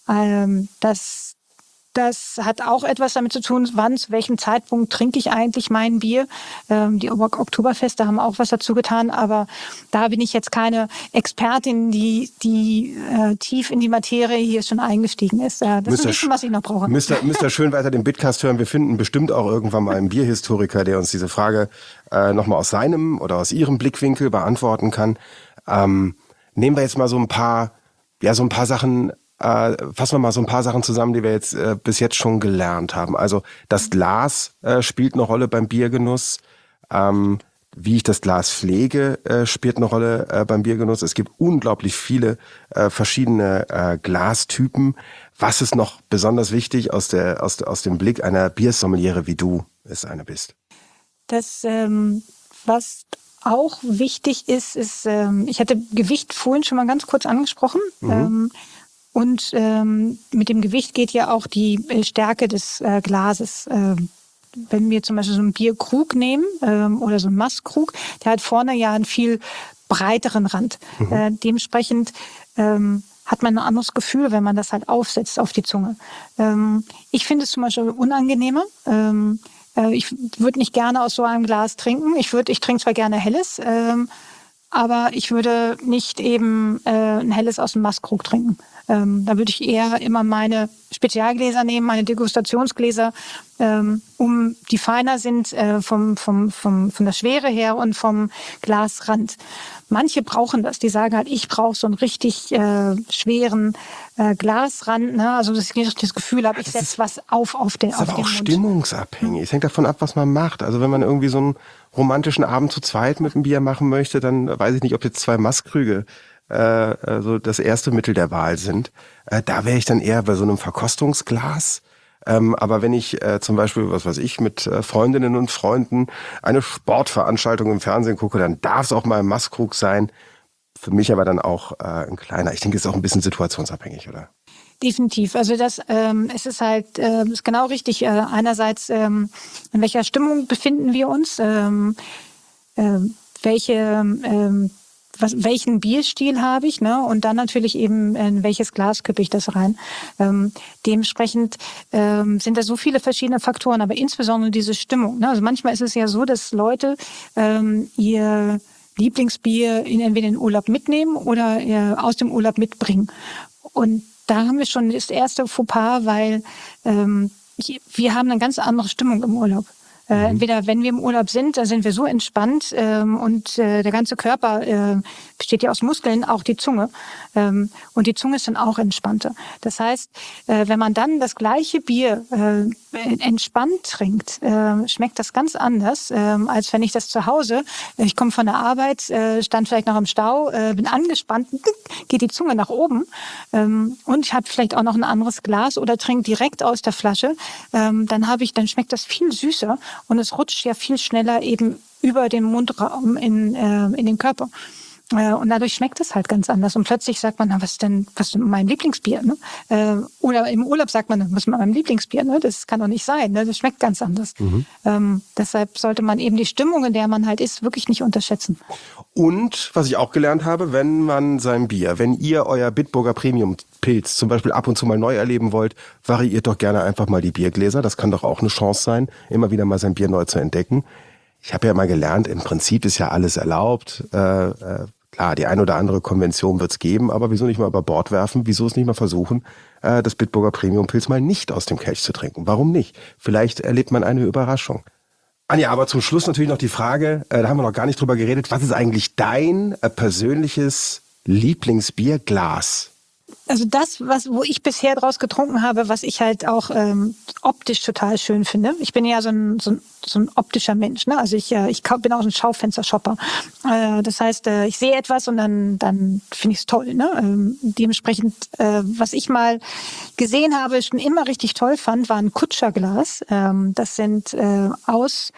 Das hat auch etwas damit zu tun, wann, zu welchem Zeitpunkt trinke ich eigentlich mein Bier. Die Oktoberfeste haben auch was dazu getan, aber da bin ich jetzt keine Expertin, die tief in die Materie hier schon eingestiegen ist. Das ist ein bisschen, was ich noch brauche. Müsst ihr schön weiter den Bitcast hören. Wir finden bestimmt auch irgendwann mal einen Bierhistoriker, der uns diese Frage nochmal aus seinem oder aus ihrem Blickwinkel beantworten kann. Nehmen wir jetzt mal so ein paar Sachen. Fassen wir mal so ein paar Sachen zusammen, die wir jetzt bis jetzt schon gelernt haben. Also das Glas spielt eine Rolle beim Biergenuss. Wie ich das Glas pflege, spielt eine Rolle beim Biergenuss. Es gibt unglaublich viele verschiedene Glastypen. Was ist noch besonders wichtig aus dem Blick einer Biersommeliere, wie du es eine bist? Das, was auch wichtig ist, ich hatte Gewicht vorhin schon mal ganz kurz angesprochen. Und mit dem Gewicht geht ja auch die Stärke des Glases. Wenn wir zum Beispiel so einen Bierkrug nehmen oder so einen Maßkrug, der hat vorne ja einen viel breiteren Rand. Dementsprechend hat man ein anderes Gefühl, wenn man das halt aufsetzt auf die Zunge. Ich finde es zum Beispiel unangenehmer. Ich würde nicht gerne aus so einem Glas trinken. Ich trinke zwar gerne Helles, aber ich würde nicht eben ein Helles aus dem Maßkrug trinken. Da würde ich eher immer meine Spezialgläser nehmen, meine Degustationsgläser, die feiner sind von der Schwere her und vom Glasrand. Manche brauchen das, die sagen halt, ich brauche so einen richtig schweren Glasrand, ne? Also dass ich das Gefühl habe, ich setze was auf den Mund. Das ist aber auch stimmungsabhängig. Es hängt davon ab, was man macht. Also wenn man irgendwie so einen romantischen Abend zu zweit mit einem Bier machen möchte, dann weiß ich nicht, ob jetzt 2 Maßkrüge so das erste Mittel der Wahl sind. Da wäre ich dann eher bei so einem Verkostungsglas. Aber wenn ich zum Beispiel, was weiß ich, mit Freundinnen und Freunden eine Sportveranstaltung im Fernsehen gucke, dann darf es auch mal ein Maßkrug sein. Für mich aber dann auch ein kleiner. Ich denke, es ist auch ein bisschen situationsabhängig, oder? Definitiv. Also es ist halt ist genau richtig. Einerseits, in welcher Stimmung befinden wir uns? Welchen Bierstil habe ich, ne? Und dann natürlich eben, in welches Glas kippe ich das rein. Dementsprechend sind da so viele verschiedene Faktoren, aber insbesondere diese Stimmung. Ne? Also manchmal ist es ja so, dass Leute ihr Lieblingsbier entweder in den Urlaub mitnehmen oder aus dem Urlaub mitbringen. Und da haben wir schon das erste Fauxpas, weil wir haben eine ganz andere Stimmung im Urlaub. Entweder wenn wir im Urlaub sind, da sind wir so entspannt und der ganze Körper besteht ja aus Muskeln, auch die Zunge. Und die Zunge ist dann auch entspannter. Das heißt, wenn man dann das gleiche Bier entspannt trinkt, schmeckt das ganz anders, als wenn ich das zu Hause, ich komme von der Arbeit, stand vielleicht noch im Stau, bin angespannt, geht die Zunge nach oben und ich habe vielleicht auch noch ein anderes Glas oder trinke direkt aus der Flasche, dann schmeckt das viel süßer. Und es rutscht ja viel schneller eben über den Mundraum in den Körper. Und dadurch schmeckt es halt ganz anders. Und plötzlich sagt man, was ist denn mein Lieblingsbier? Ne? Oder im Urlaub sagt man, was ist mein Lieblingsbier? Ne? Das kann doch nicht sein. Ne? Das schmeckt ganz anders. Deshalb sollte man eben die Stimmung, in der man halt ist, wirklich nicht unterschätzen. Und, was ich auch gelernt habe, wenn ihr euer Bitburger Premium Pilz zum Beispiel ab und zu mal neu erleben wollt, variiert doch gerne einfach mal die Biergläser. Das kann doch auch eine Chance sein, immer wieder mal sein Bier neu zu entdecken. Ich habe ja mal gelernt, im Prinzip ist ja alles erlaubt. Klar, die ein oder andere Konvention wird's geben, aber wieso nicht mal über Bord werfen? Wieso es nicht mal versuchen, das Bitburger Premium Pilz mal nicht aus dem Kelch zu trinken? Warum nicht? Vielleicht erlebt man eine Überraschung. Anja, aber zum Schluss natürlich noch die Frage, da haben wir noch gar nicht drüber geredet, was ist eigentlich dein persönliches Lieblingsbierglas? Also das, wo ich bisher draus getrunken habe, was ich halt auch optisch total schön finde. Ich bin ja so ein optischer Mensch, ne? Also ich bin auch ein Schaufenster-Shopper. Das heißt, ich sehe etwas und dann finde ich es toll, ne? Dementsprechend, was ich mal gesehen habe, schon immer richtig toll fand, war ein Kutscherglas. Das sind aus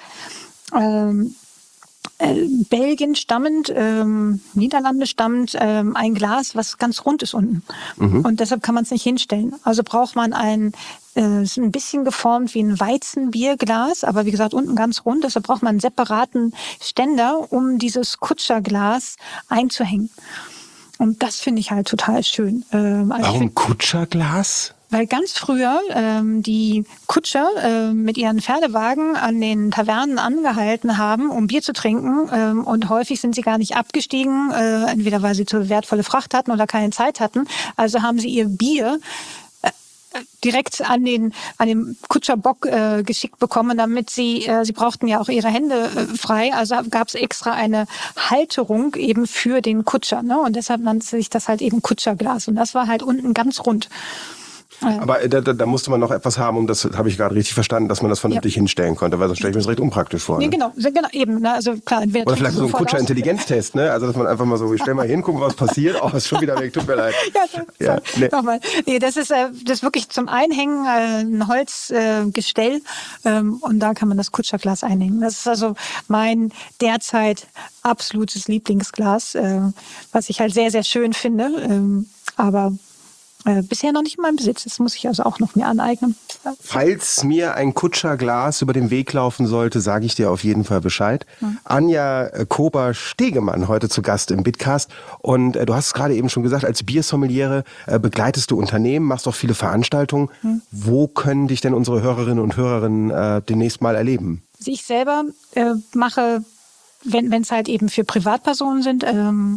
Belgien stammend, Niederlande stammend, ein Glas, was ganz rund ist unten. Und deshalb kann man es nicht hinstellen. Also braucht man ist ein bisschen geformt wie ein Weizenbierglas, aber wie gesagt unten ganz rund. Deshalb braucht man einen separaten Ständer, um dieses Kutscherglas einzuhängen. Und das finde ich halt total schön. Warum Kutscherglas? Weil ganz früher die Kutscher mit ihren Pferdewagen an den Tavernen angehalten haben, um Bier zu trinken. Und häufig sind sie gar nicht abgestiegen, entweder weil sie zu wertvolle Fracht hatten oder keine Zeit hatten. Also haben sie ihr Bier direkt an den Kutscherbock geschickt bekommen, damit sie brauchten ja auch ihre Hände frei, also gab es extra eine Halterung eben für den Kutscher, ne? Und deshalb nannte sich das halt eben Kutscherglas und das war halt unten ganz rund. Aber da musste man noch etwas haben, um das habe ich gerade richtig verstanden, dass man das vernünftig hinstellen konnte, weil sonst stelle ich mir das recht unpraktisch vor. Ne? Nee, genau, eben. Ne? Also klar, oder vielleicht so ein Kutscher-Intelligenztest, ne? Also dass man einfach mal so, ich stelle mal hin, gucken, was passiert. Oh, ist schon wieder weg, tut mir leid. Nochmal. Nee, das ist wirklich zum Einhängen ein Holzgestell und da kann man das Kutscherglas einhängen. Das ist also mein derzeit absolutes Lieblingsglas, was ich halt sehr, sehr schön finde. Aber bisher noch nicht in meinem Besitz. Das muss ich also auch noch mir aneignen. Falls mir ein Kutscherglas über den Weg laufen sollte, sage ich dir auf jeden Fall Bescheid. Anja Kober-Stegemann heute zu Gast im Bitcast. Und du hast es gerade eben schon gesagt, als Biersommeliere begleitest du Unternehmen, machst auch viele Veranstaltungen. Wo können dich denn unsere Hörerinnen und Hörer demnächst mal erleben? Also ich selber mache, wenn es halt eben für Privatpersonen sind,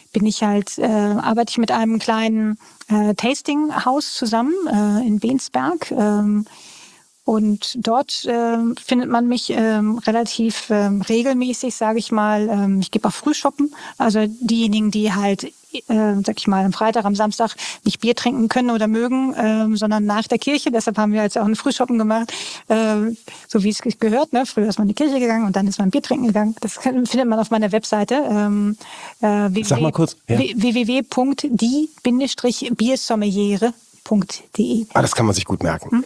bin ich halt, arbeite ich mit einem kleinen Tasting-Haus zusammen in Bensberg. Und dort findet man mich relativ regelmäßig, sage ich mal. Ich gebe auch Frühshoppen. Also diejenigen, die halt, sag ich mal, am Freitag, am Samstag nicht Bier trinken können oder mögen, sondern nach der Kirche. Deshalb haben wir jetzt auch einen Frühshoppen gemacht, so wie es gehört. Ne? Früher ist man in die Kirche gegangen und dann ist man Bier trinken gegangen. Das findet man auf meiner Webseite. Sag mal kurz. Ja. www.die-biersommeliere.de. Das kann man sich gut merken.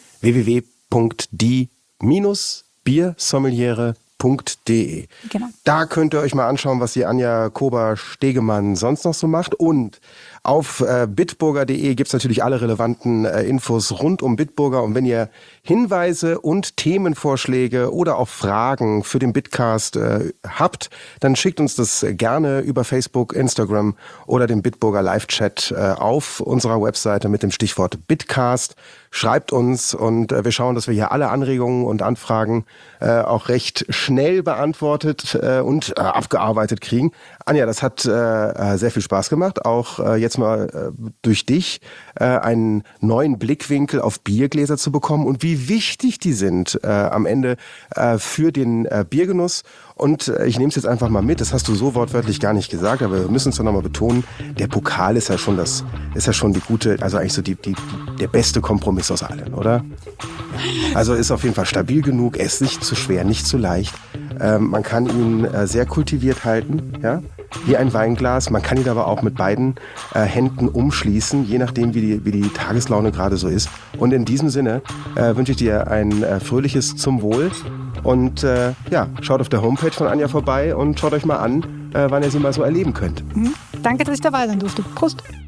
www.die-biersommeliere.de. Genau. Da könnt ihr euch mal anschauen, was die Anja Kober-Stegemann sonst noch so macht. Und auf bitburger.de gibt's natürlich alle relevanten Infos rund um Bitburger. Und wenn ihr Hinweise und Themenvorschläge oder auch Fragen für den Bitcast habt, dann schickt uns das gerne über Facebook, Instagram oder den Bitburger Live-Chat auf unserer Webseite mit dem Stichwort Bitcast. Schreibt uns und wir schauen, dass wir hier alle Anregungen und Anfragen auch recht schnell beantwortet und abgearbeitet kriegen. Anja, das hat sehr viel Spaß gemacht, auch jetzt mal durch dich einen neuen Blickwinkel auf Biergläser zu bekommen und wie wichtig die sind am Ende für den Biergenuss. Und ich nehme es jetzt einfach mal mit, das hast du so wortwörtlich gar nicht gesagt, aber wir müssen es doch nochmal betonen, der Pokal ist ja schon die gute, also eigentlich so der beste Kompromiss aus allen, oder? Also ist auf jeden Fall stabil genug, er ist nicht zu schwer, nicht zu leicht. Man kann ihn sehr kultiviert halten, ja, wie ein Weinglas. Man kann ihn aber auch mit beiden Händen umschließen, je nachdem, wie die Tageslaune gerade so ist. Und in diesem Sinne wünsche ich dir ein fröhliches Zum Wohl. Und schaut auf der Homepage von Anja vorbei und schaut euch mal an, wann ihr sie mal so erleben könnt. Danke, dass ich dabei sein durfte. Prost!